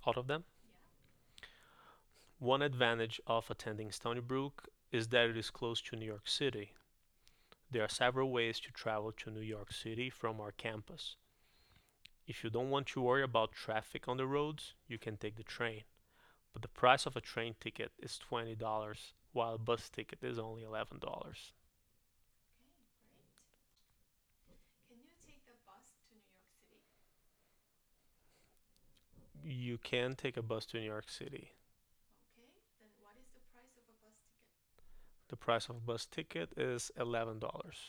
Out of them, one advantage of attending Stony Brook is that it is close to New York City. There are several ways to travel to New York City from our campus. If you don't want to worry about traffic on the roads, you can take the train. But the price of a train ticket is $20, while a bus ticket is only $11. You can take a bus to New York City. The price of a bus ticket is $11.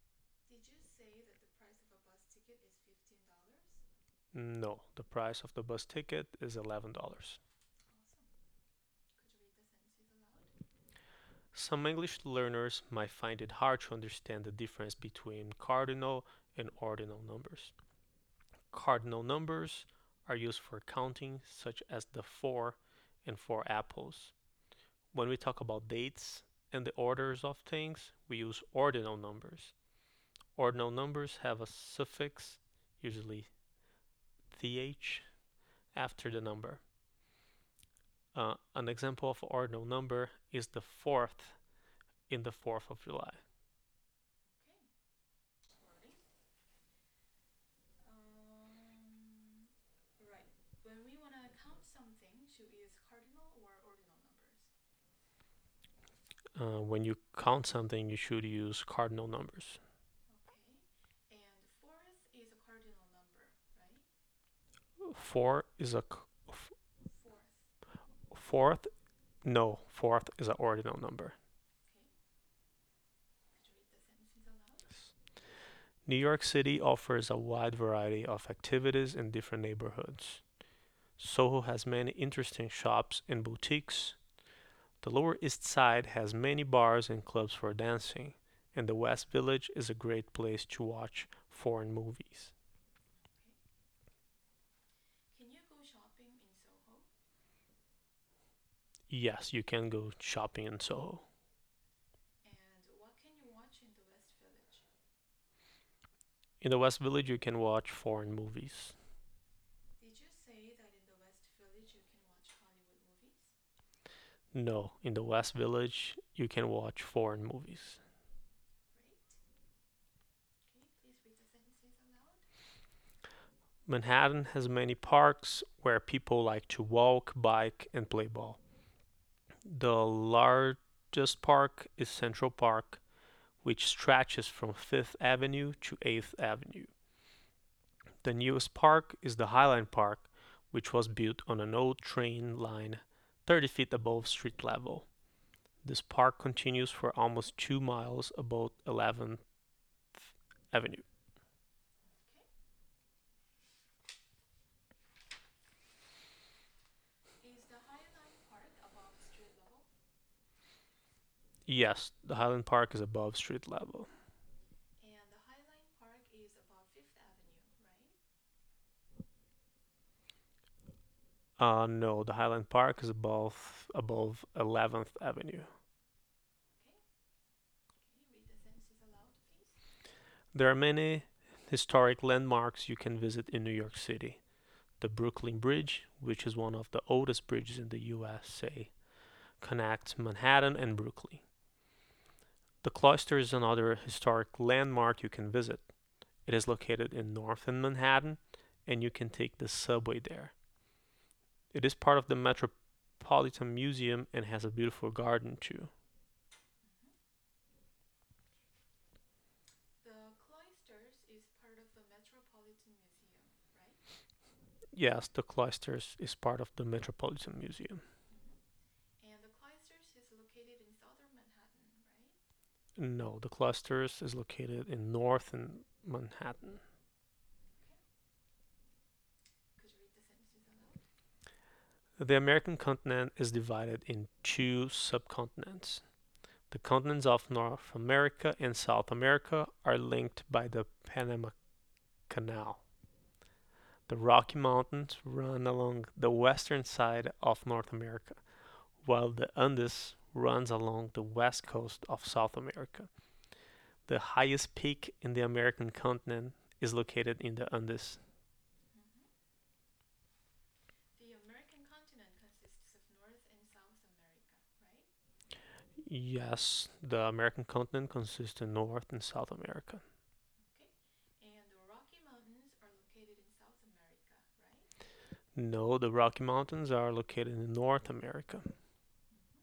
No, the price of the bus ticket is $11. Some English learners might find it hard to understand the difference between cardinal and ordinal numbers. Cardinal numbers are used for counting, such as the 4 and 4 apples. When we talk about dates and the orders of things, we use ordinal numbers. Ordinal numbers have a suffix, usually th, after the number. An example of ordinal number is the fourth in the 4th of July. When you count something, you should use cardinal numbers. Four is a fourth. No, fourth is an ordinal number. New York City offers a wide variety of activities in different neighborhoods. Soho has many interesting shops and boutiques. The Lower East Side has many bars and clubs for dancing, and the West Village is a great place to watch foreign movies. Yes, you can go shopping in Soho. In the West Village, you can watch foreign movies. No, in the West Village, you can watch foreign movies. Manhattan has many parks where people like to walk, bike, and play ball. The largest park is Central Park, which stretches from Fifth Avenue to 8th Avenue. The newest park is the Highline Park, which was built on an old train line 30 feet above street level. This park continues for almost 2 miles above 11th Avenue. Yes, the Highland Park is above street level. No, the Highland Park is above 11th Avenue. There are many historic landmarks you can visit in New York City. The Brooklyn Bridge, which is one of the oldest bridges in the USA, connects Manhattan and Brooklyn. The Cloister is another historic landmark you can visit. It is located in North Manhattan, and you can take the subway there. It is part of the Metropolitan Museum and has a beautiful garden too. Yes, the Cloisters is part of the Metropolitan Museum. No, the Cloisters is located in North and Manhattan. The American continent is divided in two subcontinents. The continents of North America and South America are linked by the Panama Canal. The Rocky Mountains run along the western side of North America, while the Andes runs along the west coast of South America. The highest peak in the American continent is located in the Andes. Yes, the American continent consists of North and South America. Okay. And the Rocky Mountains are located in South America, right? No, the Rocky Mountains are located in North America. Mm-hmm.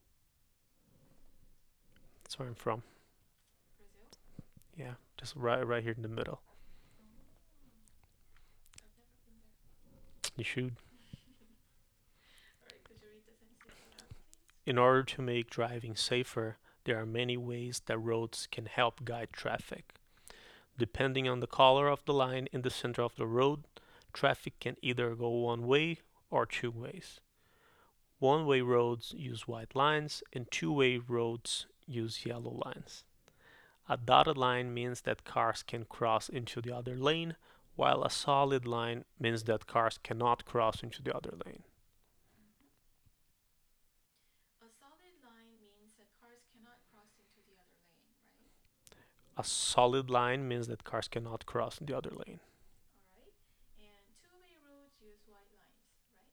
That's where I'm from. Brazil? Yeah, just right here in the middle. Oh, I've never been there. You should. All right, could you read the sentences aloud, please? In order to make driving safer, there are many ways that roads can help guide traffic. Depending on the color of the line in the center of the road, traffic can either go one way or two ways. One-way roads use white lines and two-way roads use yellow lines. A dotted line means that cars can cross into the other lane, while a solid line means that cars cannot cross into the other lane. Mm-hmm. A solid line means that cars cannot cross into the other lane, right? A solid line means that cars cannot cross in the other lane. All right. And two-way roads use white lines, right?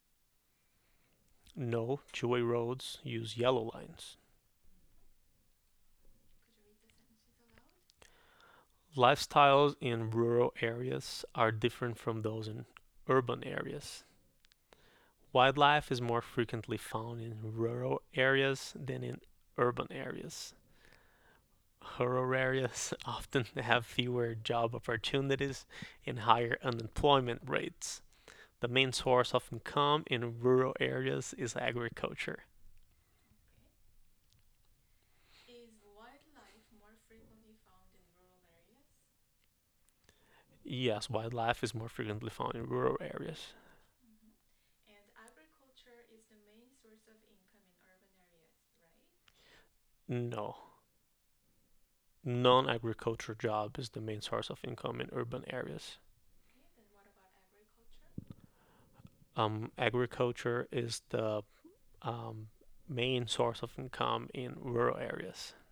No, two-way roads use yellow lines. Mm-hmm. Could you read the sentences aloud? Lifestyles in rural areas are different from those in urban areas. Wildlife is more frequently found in rural areas than in urban areas. Rural areas often have fewer job opportunities and higher unemployment rates. The main source of income in rural areas is agriculture. Okay. Is wildlife more frequently found in rural areas? Yes, wildlife is more frequently found in rural areas. Mm-hmm. And agriculture is the main source of income in urban areas, right? No, non-agriculture job is the main source of income in urban areas. Okay, then what about agriculture? Agriculture is the um, main source of income in rural areas.